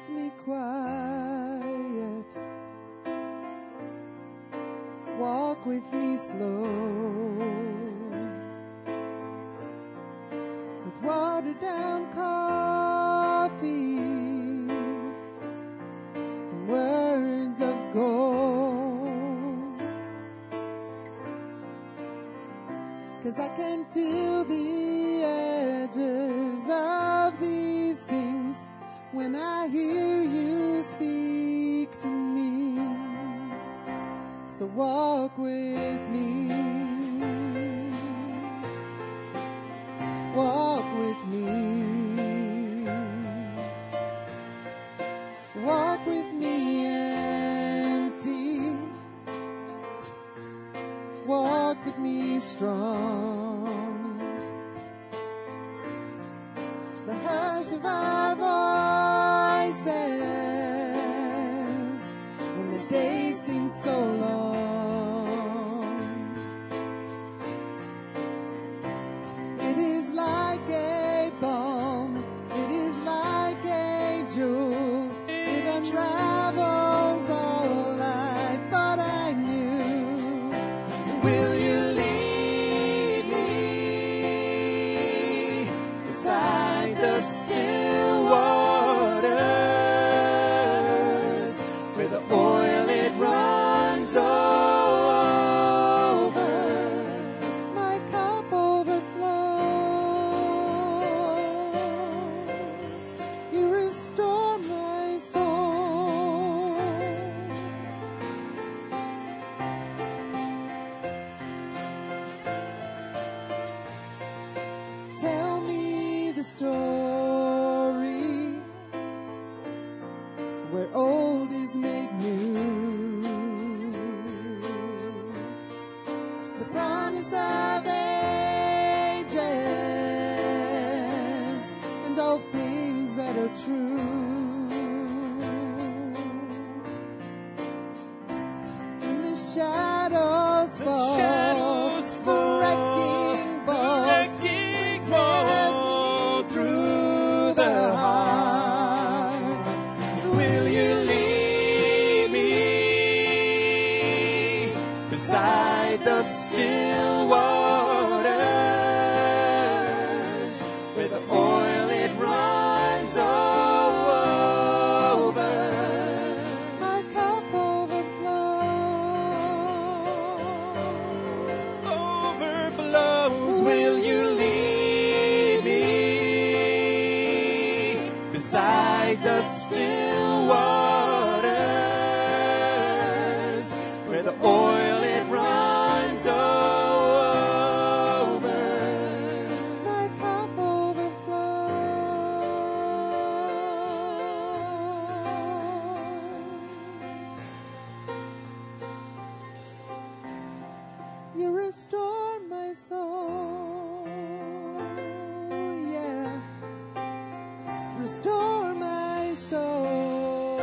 me quiet. Walk with me slow. With watered down coffee and words of gold. 'Cause I can feel the edges of these things when I hear you speak to me. So walk with me. Walk with me. Walk with me empty. Walk with me strong. The hush of our voices when the day seems so long. It is like a balm, it is like a jewel, it unravels all I thought I knew. So will you lead me beside the still waters where the oil it runs over, my cup overflows. You restore my soul. Tell me the story where old is made new. The promise of ages and all things that are true. When the shadows fall, the wrecking balls tears me through the heart. So will you lead me beside the still waters where the oil it runs over, my cup overflows. Will you lead me beside the still waters where the oil it runs over, my cup overflows. You restore my soul, yeah. Restore my soul.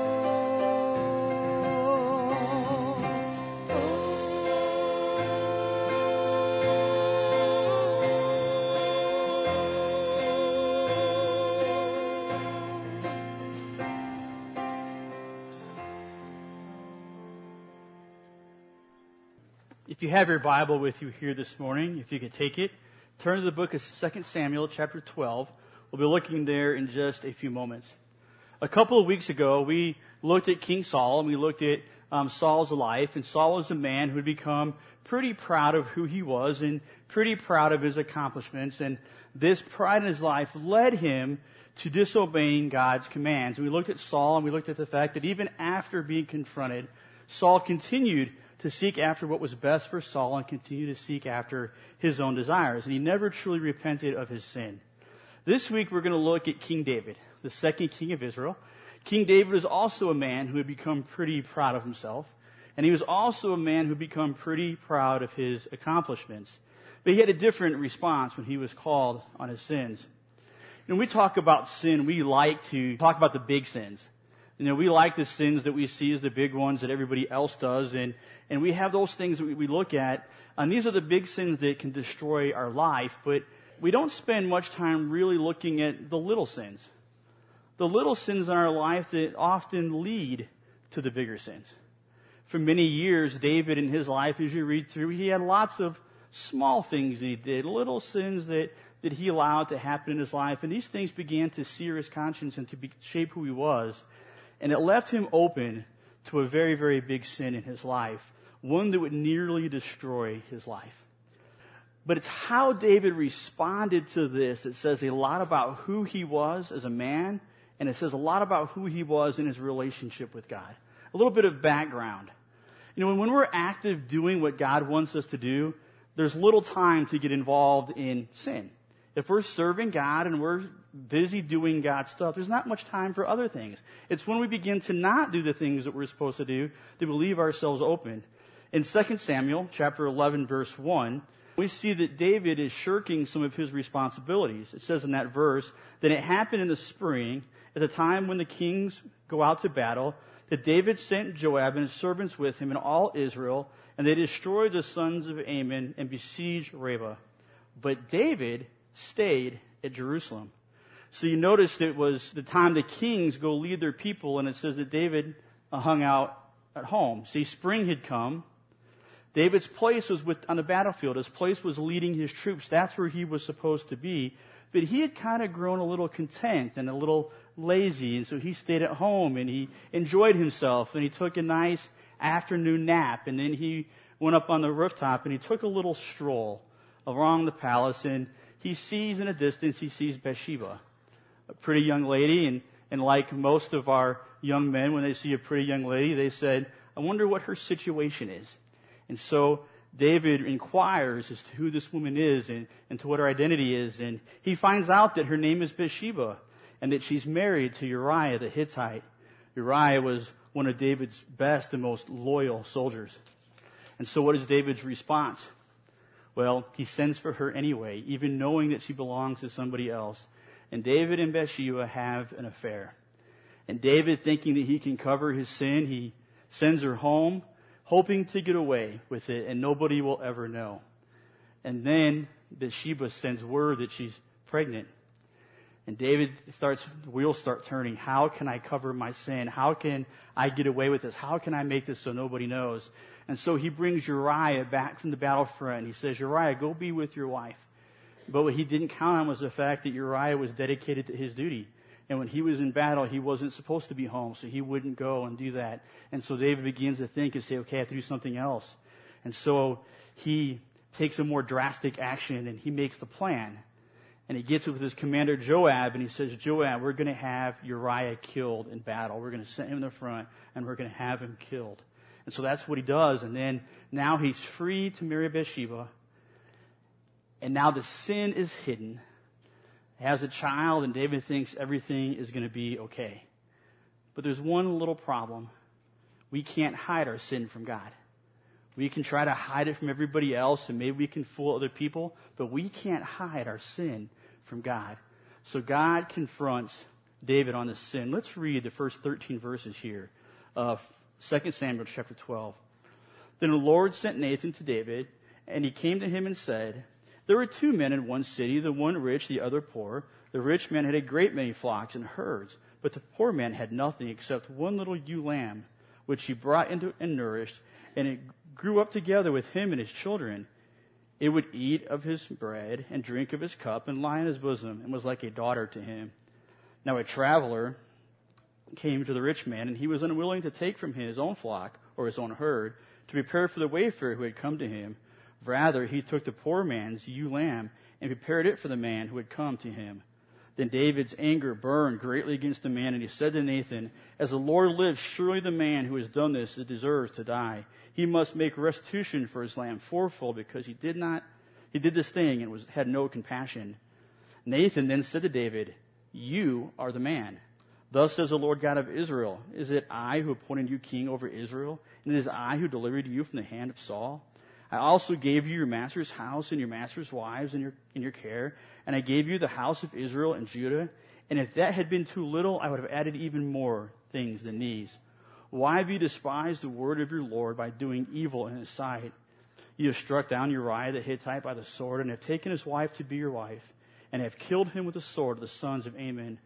If you have your Bible with you here this morning, if you could take it, turn to the book of 2 Samuel chapter 12. We'll be looking there in just a few moments. A couple of weeks ago, we looked at King Saul, and we looked at Saul's life. And Saul was a man who had become pretty proud of who he was and pretty proud of his accomplishments. And this pride in his life led him to disobeying God's commands. And we looked at Saul, and we looked at the fact that even after being confronted, Saul continued to seek after what was best for Saul and continue to seek after his own desires. And he never truly repented of his sin. This week we're going to look at King David, the second king of Israel. King David was also a man who had become pretty proud of himself. And he was also a man who had become pretty proud of his accomplishments. But he had a different response when he was called on his sins. When we talk about sin, we like to talk about the big sins. We like the sins that we see as the big ones that everybody else does. And we have those things that we look at. And these are the big sins that can destroy our life. But we don't spend much time really looking at the little sins. the little sins in our life that often lead to the bigger sins. For many years, David in his life, as you read through, he had lots of small things that he did, little sins that he allowed to happen in his life. And these things began to sear his conscience and to shape who he was. And it left him open to a very, very big sin in his life, one that would nearly destroy his life. But it's how David responded to this that says a lot about who he was as a man, and it says a lot about who he was in his relationship with God. A little bit of background. You know, when we're active doing what God wants us to do, there's little time to get involved in sin. If we're serving God and we're busy doing God's stuff, there's not much time for other things. It's when we begin to not do the things that we're supposed to do that we leave ourselves open. In 2 Samuel chapter 11, verse 1, we see that David is shirking some of his responsibilities. It says in that verse that it happened in the spring, at the time when the kings go out to battle, that David sent Joab and his servants with him and all Israel, and they destroyed the sons of Ammon and besieged Rabbah. But David stayed at Jerusalem. So you notice it was the time the kings go lead their people, and it says that David hung out at home. See, spring had come. David's place was on the battlefield. His place was leading his troops. That's where he was supposed to be. But he had kind of grown a little content and a little lazy, and so he stayed at home and he enjoyed himself, and he took a nice afternoon nap, and then he went up on the rooftop and he took a little stroll around the palace, and he sees in the distance, he sees Bathsheba, a pretty young lady, and like most of our young men, when they see a pretty young lady, they said, I wonder what her situation is. And so David inquires as to who this woman is and to what her identity is, and he finds out that her name is Bathsheba and that she's married to Uriah the Hittite. Uriah was one of David's best and most loyal soldiers. And so what is David's response? Well, he sends for her anyway, even knowing that she belongs to somebody else. And David and Bathsheba have an affair. And David, thinking that he can cover his sin, he sends her home, hoping to get away with it, and nobody will ever know. And then Bathsheba sends word that she's pregnant. And David the wheels start turning. How can I cover my sin? How can I get away with this? How can I make this so nobody knows? And so he brings Uriah back from the battlefront. And he says, Uriah, go be with your wife. But what he didn't count on was the fact that Uriah was dedicated to his duty. And when he was in battle, he wasn't supposed to be home, so he wouldn't go and do that. And so David begins to think and say, okay, I have to do something else. And so he takes a more drastic action, and he makes the plan. And he gets with his commander Joab, and he says, Joab, we're going to have Uriah killed in battle. We're going to send him in the front, and we're going to have him killed. And so that's what he does. And then now he's free to marry Bathsheba. And now the sin is hidden. He has a child, and David thinks everything is going to be okay. But there's one little problem. We can't hide our sin from God. We can try to hide it from everybody else, and maybe we can fool other people, but we can't hide our sin from God. So God confronts David on this sin. Let's read the first 13 verses here of 2 Samuel chapter 12. Then the Lord sent Nathan to David, and he came to him and said, there were two men in one city, the one rich, the other poor. The rich man had a great many flocks and herds, but the poor man had nothing except one little ewe lamb, which he brought into and nourished, and it grew up together with him and his children. It would eat of his bread and drink of his cup and lie in his bosom, and was like a daughter to him. Now a traveler came to the rich man, and he was unwilling to take from him his own flock or his own herd to prepare for the wayfarer who had come to him. Rather, he took the poor man's ewe lamb and prepared it for the man who had come to him. Then David's anger burned greatly against the man, and he said to Nathan, as the Lord lives, surely the man who has done this deserves to die. He must make restitution for his lamb fourfold, because he did this thing and had no compassion. Nathan then said to David, you are the man. Thus says the Lord God of Israel, is it I who appointed you king over Israel? And it is I who delivered you from the hand of Saul? I also gave you your master's house and your master's wives in your care, and I gave you the house of Israel and Judah. And if that had been too little, I would have added even more things than these. Why have you despised the word of your Lord by doing evil in his sight? You have struck down Uriah the Hittite by the sword, and have taken his wife to be your wife, and have killed him with the sword of the sons of Ammon.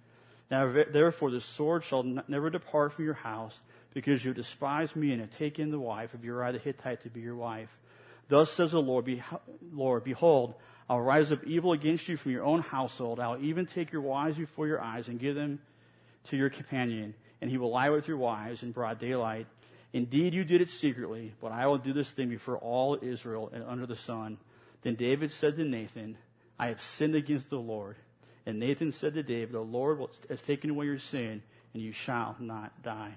Now, therefore, the sword shall never depart from your house, because you have despised me and have taken the wife of Uriah the Hittite to be your wife. Thus says the Lord, behold, I'll rise up evil against you from your own household. I'll even take your wives before your eyes and give them to your companion, and he will lie with your wives in broad daylight. Indeed, you did it secretly, but I will do this thing before all Israel and under the sun. Then David said to Nathan, I have sinned against the Lord. And Nathan said to David, the Lord has taken away your sin, and you shall not die.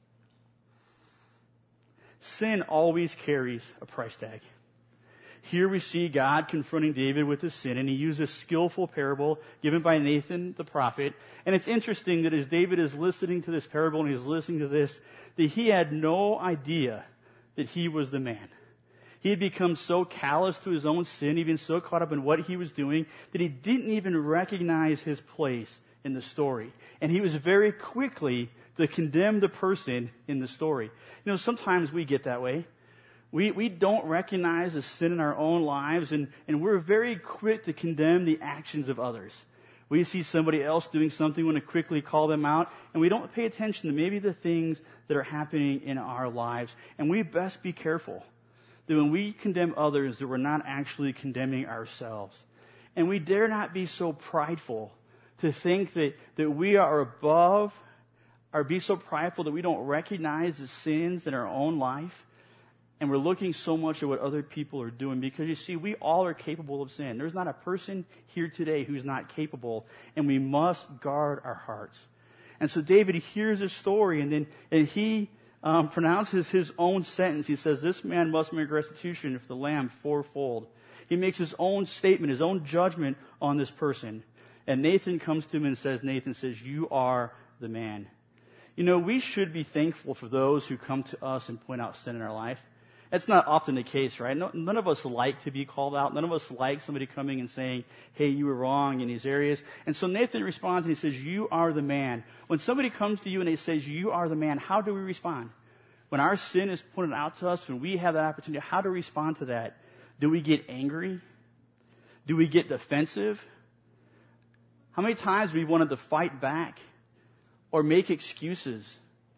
Sin always carries a price tag. Here we see God confronting David with his sin, and he uses a skillful parable given by Nathan the prophet. And it's interesting that as David is listening to this parable and he's listening to this, that he had no idea that he was the man. He had become so callous to his own sin, he'd been so caught up in what he was doing, that he didn't even recognize his place in the story. And he was very quickly to condemn the person in the story. You know, sometimes we get that way. We don't recognize the sin in our own lives, and we're very quick to condemn the actions of others. We see somebody else doing something, we want to quickly call them out, and we don't pay attention to maybe the things that are happening in our lives. And we best be careful that when we condemn others, that we're not actually condemning ourselves. And we dare not be so prideful to think that we are above, or be so prideful that we don't recognize the sins in our own life. And we're looking so much at what other people are doing, because you see, we all are capable of sin. There's not a person here today who's not capable, and we must guard our hearts. And so David hears this story, and he pronounces his own sentence. He says, this man must make restitution for the lamb fourfold. He makes his own statement, his own judgment on this person. And Nathan comes to him and says, you are the man. You know, we should be thankful for those who come to us and point out sin in our life. That's not often the case, right? None of us like to be called out. None of us like somebody coming and saying, hey, you were wrong in these areas. And so Nathan responds and he says, you are the man. When somebody comes to you and they say, you are the man, how do we respond? When our sin is pointed out to us, when we have that opportunity, how to respond to that? Do we get angry? Do we get defensive? How many times have we wanted to fight back or make excuses?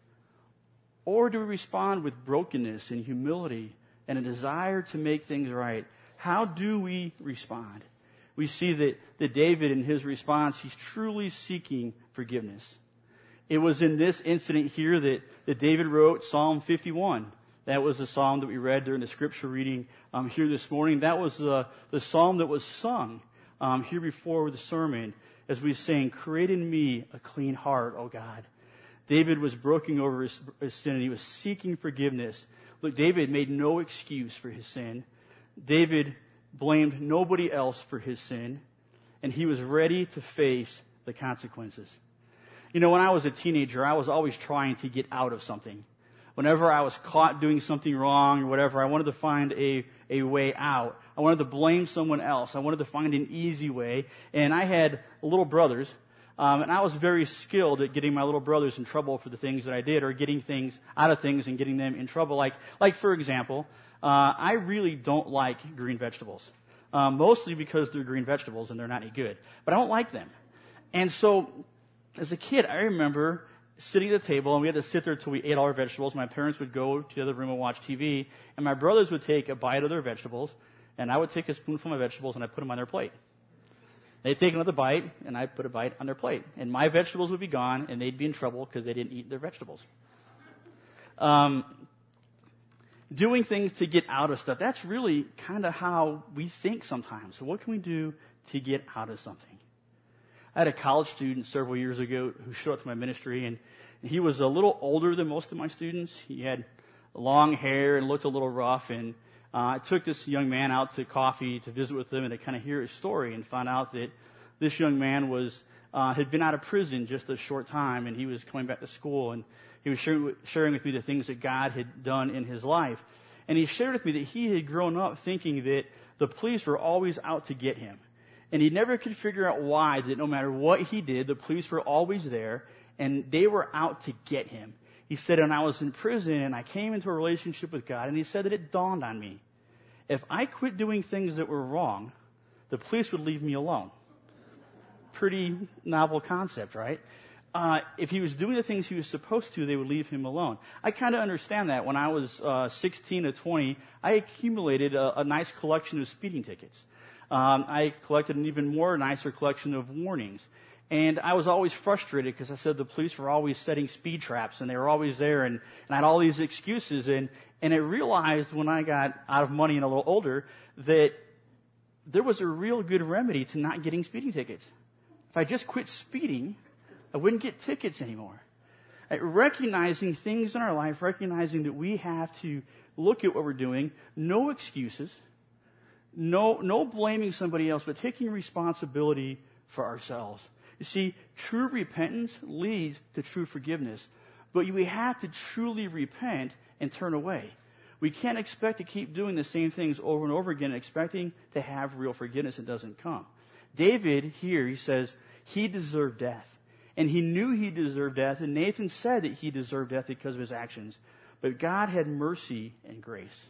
Or do we respond with brokenness and humility and a desire to make things right? How do we respond? We see that David, in his response, he's truly seeking forgiveness. It was in this incident here that David wrote Psalm 51. That was the psalm that we read during the scripture reading here this morning. That was the psalm that was sung here before the sermon as we sang, create in me a clean heart, O God. David was broken over his sin, and he was seeking forgiveness. Look, David made no excuse for his sin. David blamed nobody else for his sin, and he was ready to face the consequences. You know, when I was a teenager, I was always trying to get out of something. Whenever I was caught doing something wrong or whatever, I wanted to find a way out. I wanted to blame someone else. I wanted to find an easy way. And I had little brothers. And I was very skilled at getting my little brothers in trouble for the things that I did, or getting things out of things and getting them in trouble. Like for example, I really don't like green vegetables. Mostly because they're green vegetables and they're not any good. But I don't like them. And so, as a kid, I remember sitting at the table, and we had to sit there until we ate all our vegetables. My parents would go to the other room and watch TV, and my brothers would take a bite of their vegetables, and I would take a spoonful of my vegetables and I'd put them on their plate. They'd take another bite, and I'd put a bite on their plate. And my vegetables would be gone, and they'd be in trouble because they didn't eat their vegetables. Doing things to get out of stuff, that's really kind of how we think sometimes. So what can we do to get out of something? I had a college student several years ago who showed up to my ministry, and he was a little older than most of my students. He had long hair and looked a little rough, and I took this young man out to coffee to visit with him and to kind of hear his story, and found out that this young man had been out of prison just a short time, and he was coming back to school, and he was sharing with me the things that God had done in his life. And he shared with me that he had grown up thinking that the police were always out to get him. And he never could figure out why, that no matter what he did, the police were always there, and they were out to get him. He said, when I was in prison and I came into a relationship with God, and he said that it dawned on me, if I quit doing things that were wrong, the police would leave me alone. Pretty novel concept, right? if he was doing the things he was supposed to, they would leave him alone. I kind of understand that. When I was 16 to 20, I accumulated a nice collection of speeding tickets. I collected an even more nicer collection of warnings. And I was always frustrated because I said the police were always setting speed traps and they were always there, and I had all these excuses. And I realized when I got out of money and a little older that there was a real good remedy to not getting speeding tickets. If I just quit speeding, I wouldn't get tickets anymore. Recognizing things in our life, recognizing that we have to look at what we're doing, no excuses, no blaming somebody else, but taking responsibility for ourselves. You see, true repentance leads to true forgiveness, but we have to truly repent and turn away. We can't expect to keep doing the same things over and over again, expecting to have real forgiveness that doesn't come. David here, he says, he deserved death. And he knew he deserved death, and Nathan said that he deserved death because of his actions. But God had mercy and grace.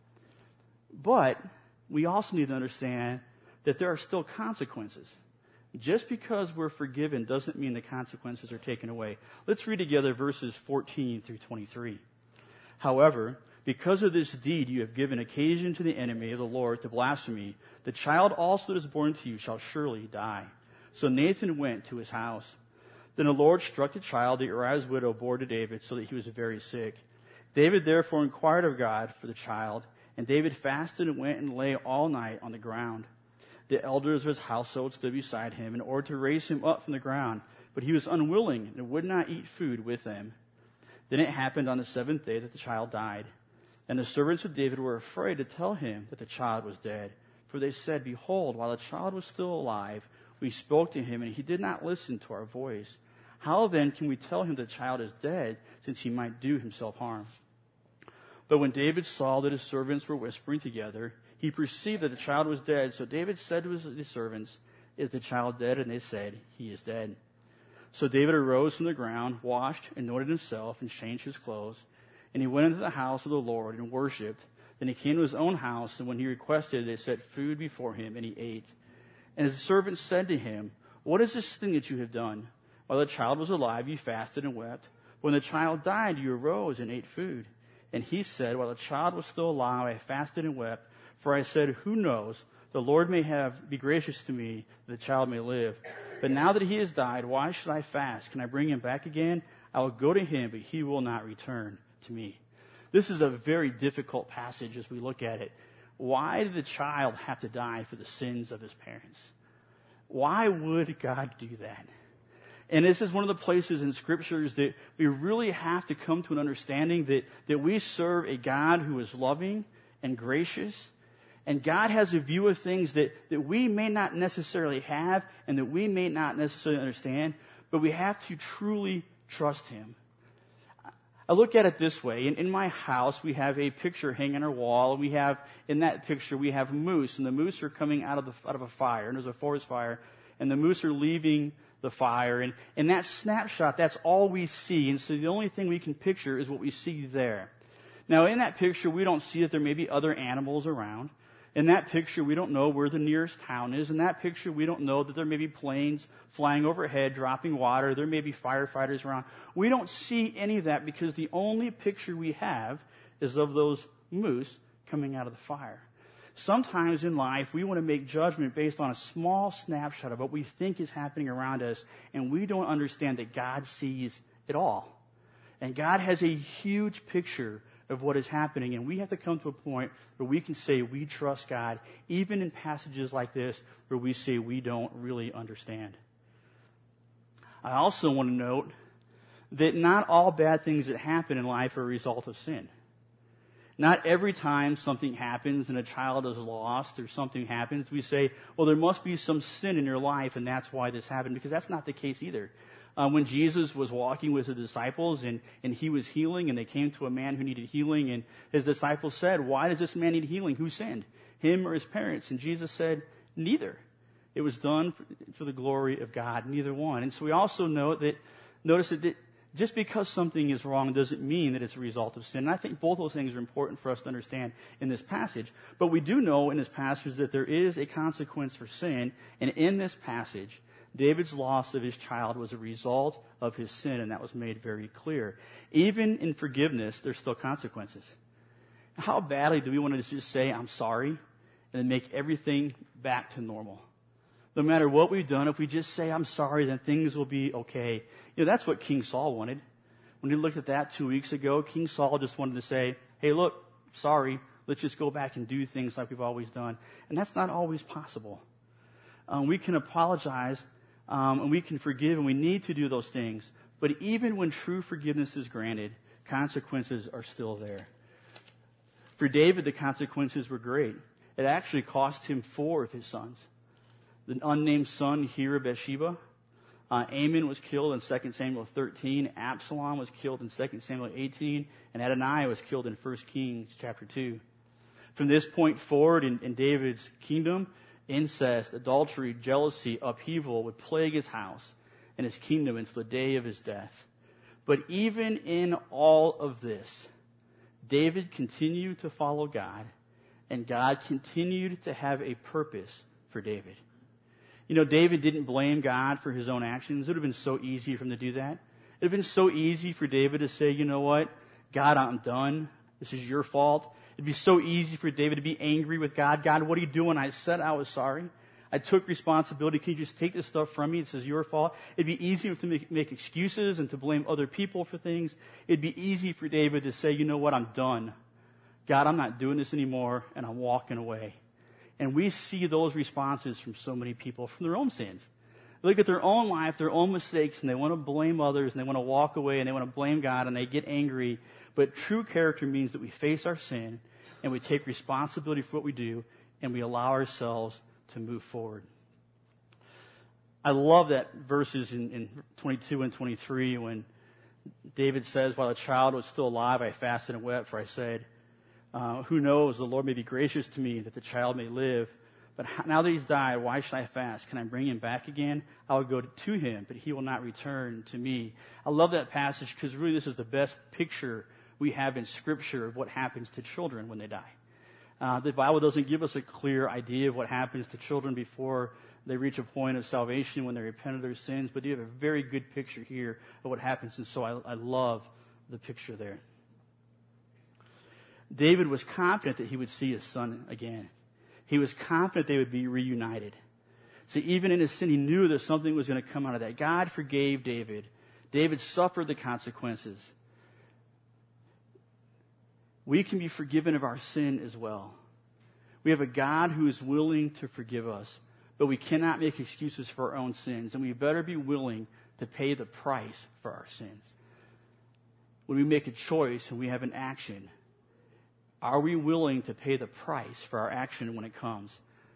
But we also need to understand that there are still consequences. Just because we're forgiven doesn't mean the consequences are taken away. Let's read together verses 14 through 23. However, because of this deed you have given occasion to the enemy of the Lord to blaspheme, the child also that is born to you shall surely die. So Nathan went to his house. Then the Lord struck the child that Uriah's widow bore to David, so that he was very sick. David therefore inquired of God for the child, and David fasted and went and lay all night on the ground. The elders of his household stood beside him in order to raise him up from the ground, but he was unwilling and would not eat food with them. Then it happened on the seventh day that the child died. And the servants of David were afraid to tell him that the child was dead. For they said, Behold, while the child was still alive, we spoke to him, and he did not listen to our voice. How then can we tell him the child is dead, since he might do himself harm? But when David saw that his servants were whispering together, he perceived that the child was dead. So David said to his servants, Is the child dead? And they said, He is dead. So David arose from the ground, washed, anointed himself, and changed his clothes. And he went into the house of the Lord and worshipped. Then he came to his own house, and when he requested, they set food before him, and he ate. And his servants said to him, What is this thing that you have done? While the child was alive, you fasted and wept. When the child died, you arose and ate food. And he said, While the child was still alive, I fasted and wept. For I said, Who knows? The Lord may be gracious to me, that the child may live. But now that he has died, why should I fast? Can I bring him back again? I will go to him, but he will not return to me. This is a very difficult passage as we look at it. Why did the child have to die for the sins of his parents? Why would God do that? And this is one of the places in scriptures that we really have to come to an understanding that we serve a God who is loving and gracious. And God has a view of things that we may not necessarily have and that we may not necessarily understand, but we have to truly trust him. I look at it this way. In my house, we have a picture hanging on our wall, and we have, in that picture, we have moose, and the moose are coming out of a fire, and there's a forest fire, and the moose are leaving the fire, and in that snapshot, that's all we see, and so the only thing we can picture is what we see there. Now, in that picture, we don't see that there may be other animals around. In that picture, we don't know where the nearest town is. In that picture, we don't know that there may be planes flying overhead, dropping water. There may be firefighters around. We don't see any of that because the only picture we have is of those moose coming out of the fire. Sometimes in life, we want to make judgment based on a small snapshot of what we think is happening around us, and we don't understand that God sees it all. And God has a huge picture of what is happening, and we have to come to a point where we can say we trust God, even in passages like this where we say we don't really understand. I also want to note that not all bad things that happen in life are a result of sin. Not every time something happens and a child is lost or something happens, we say, well, there must be some sin in your life and that's why this happened, because that's not the case either. When Jesus was walking with the disciples and he was healing, and they came to a man who needed healing, and his disciples said, why does this man need healing? Who sinned, him or his parents? And Jesus said, neither. It was done for the glory of God, neither one. And so we also notice that just because something is wrong doesn't mean that it's a result of sin. And I think both those things are important for us to understand in this passage. But we do know in this passage that there is a consequence for sin, and in this passage, David's loss of his child was a result of his sin, and that was made very clear. Even in forgiveness, there's still consequences. How badly do we want to just say, I'm sorry, and then make everything back to normal? No matter what we've done, if we just say, I'm sorry, then things will be okay. That's what King Saul wanted. When he looked at that 2 weeks ago, King Saul just wanted to say, hey, look, sorry, let's just go back and do things like we've always done. And that's not always possible. We can apologize, and we can forgive, and we need to do those things. But even when true forgiveness is granted, consequences are still there. For David, the consequences were great. It actually cost him 4 of his sons. The unnamed son, Hira Bathsheba. Amon was killed in 2 Samuel 13. Absalom was killed in 2 Samuel 18. And Adonijah was killed in 1 Kings chapter 2. From this point forward in David's kingdom, incest, adultery, jealousy, upheaval would plague his house and his kingdom until the day of his death. But even in all of this, David continued to follow God, and God continued to have a purpose for David. David didn't blame God for his own actions. It would have been so easy for him to do that. It would have been so easy for David to say, you know what, God, I'm done. This is your fault. It'd be so easy for David to be angry with God. God, what are you doing? I said I was sorry. I took responsibility. Can you just take this stuff from me? This is your fault. It'd be easy to make excuses and to blame other people for things. It'd be easy for David to say, you know what, I'm done. God, I'm not doing this anymore, and I'm walking away. And we see those responses from so many people from their own sins. They look at their own life, their own mistakes, and they want to blame others, and they want to walk away, and they want to blame God, and they get angry. But true character means that we face our sin, and we take responsibility for what we do, and we allow ourselves to move forward. I love that verses in 22 and 23 when David says, while the child was still alive, I fasted and wept, for I said, who knows, the Lord may be gracious to me that the child may live. But now that he's died, why should I fast? Can I bring him back again? I will go to him, but he will not return to me. I love that passage because really this is the best picture we have in Scripture of what happens to children when they die. The Bible doesn't give us a clear idea of what happens to children before they reach a point of salvation when they repent of their sins, but you have a very good picture here of what happens, and so I love the picture there. David was confident that he would see his son again. He was confident they would be reunited. So even in his sin, he knew that something was going to come out of that. God forgave David. David suffered the consequences. We can be forgiven of our sin as well. We have a God who is willing to forgive us, but we cannot make excuses for our own sins, and we better be willing to pay the price for our sins. When we make a choice and we have an action, are we willing to pay the price for our action when it comes?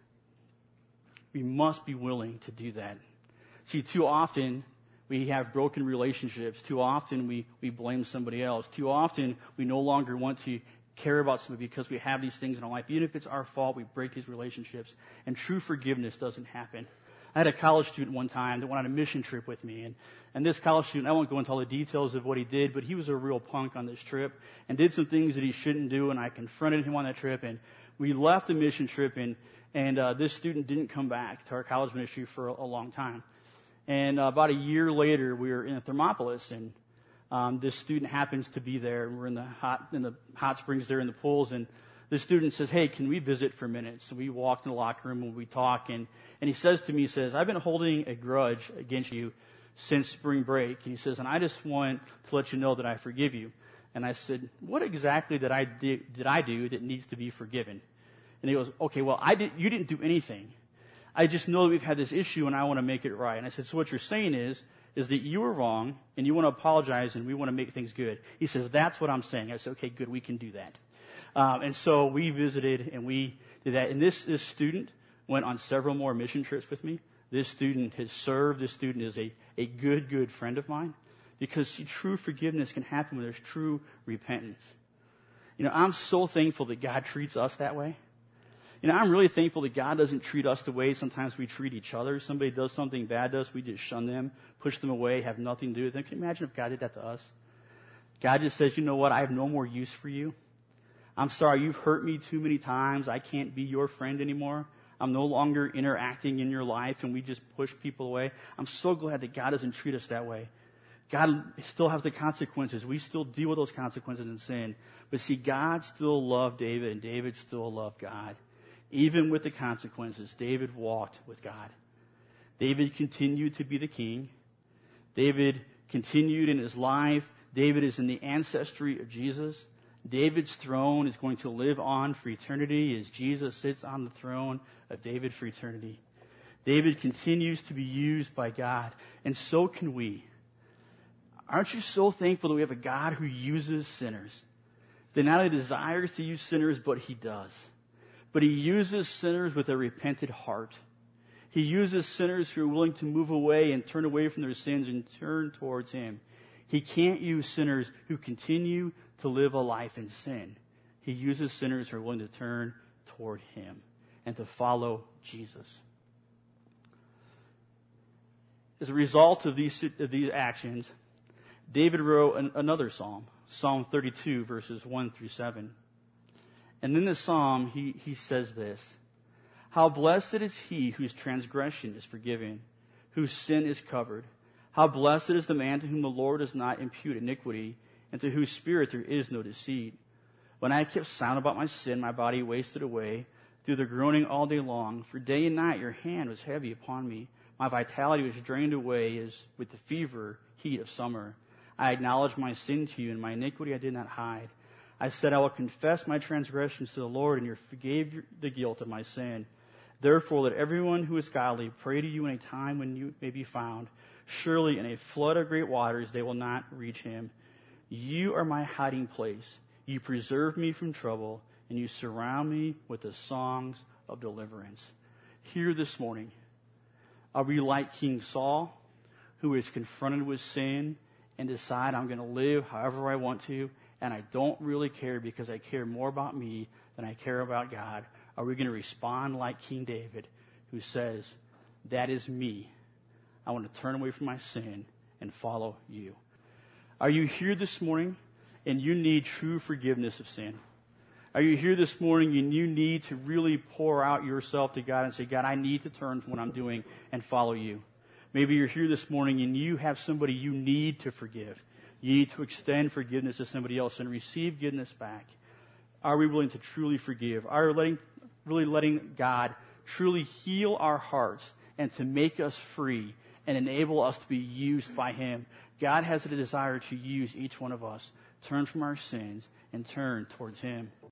We must be willing to do that. See, too often we have broken relationships. Too often we blame somebody else. Too often we no longer want to care about somebody because we have these things in our life. Even if it's our fault, we break these relationships. And true forgiveness doesn't happen. I had a college student one time that went on a mission trip with me. And this college student, I won't go into all the details of what he did, but he was a real punk on this trip and did some things that he shouldn't do. And I confronted him on that trip. And we left the mission trip, and this student didn't come back to our college ministry for a long time. And about a year later, we were in Thermopolis, and this student happens to be there. We're in the hot springs there in the pools, and the student says, hey, can we visit for a minute? So we walked in the locker room and we talk, and he says to me, I've been holding a grudge against you since spring break. And he says, and I just want to let you know that I forgive you. And I said, what exactly did I do that needs to be forgiven? And he goes, okay, well, you didn't do anything. I just know that we've had this issue and I want to make it right. And I said, so what you're saying is that you were wrong and you want to apologize and we want to make things good. He says, that's what I'm saying. I said, okay, good, we can do that. And so we visited and we did that. And this student went on several more mission trips with me. This student has served. This student is a good friend of mine. Because see, true forgiveness can happen when there's true repentance. I'm so thankful that God treats us that way. I'm really thankful that God doesn't treat us the way sometimes we treat each other. Somebody does something bad to us, we just shun them, push them away, have nothing to do with them. Can you imagine if God did that to us? God just says, you know what, I have no more use for you. I'm sorry, you've hurt me too many times. I can't be your friend anymore. I'm no longer interacting in your life and we just push people away. I'm so glad that God doesn't treat us that way. God still has the consequences. We still deal with those consequences in sin. But see, God still loved David and David still loved God. Even with the consequences, David walked with God. David continued to be the king. David continued in his life. David is in the ancestry of Jesus. David's throne is going to live on for eternity as Jesus sits on the throne of David for eternity. David continues to be used by God, and so can we. Aren't you so thankful that we have a God who uses sinners? That not only desires to use sinners, but he does. But he uses sinners with a repentant heart. He uses sinners who are willing to move away and turn away from their sins and turn towards him. He can't use sinners who continue to live a life in sin. He uses sinners who are willing to turn toward him and to follow Jesus. As a result of these actions, David wrote another psalm, Psalm 32, verses 1 through 7. And in this psalm, he says this, "How blessed is he whose transgression is forgiven, whose sin is covered. How blessed is the man to whom the Lord does not impute iniquity, and to whose spirit there is no deceit. When I kept silent about my sin, my body wasted away through the groaning all day long. For day and night your hand was heavy upon me. My vitality was drained away as with the fever heat of summer. I acknowledged my sin to you, and my iniquity I did not hide. I said, I will confess my transgressions to the Lord, and you forgave the guilt of my sin. Therefore, let everyone who is godly pray to you in a time when you may be found. Surely in a flood of great waters they will not reach him. You are my hiding place. You preserve me from trouble, and you surround me with the songs of deliverance." Here this morning, are we like King Saul, who is confronted with sin and decide I'm going to live however I want to, and I don't really care because I care more about me than I care about God? Are we going to respond like King David, who says, that is me. I want to turn away from my sin and follow you? Are you here this morning and you need true forgiveness of sin? Are you here this morning and you need to really pour out yourself to God and say, God, I need to turn from what I'm doing and follow you? Maybe you're here this morning and you have somebody you need to forgive. You need to extend forgiveness to somebody else and receive goodness back. Are we willing to truly forgive? Are we really letting God truly heal our hearts and to make us free and enable us to be used by him? God has a desire to use each one of us. Turn from our sins and turn towards him.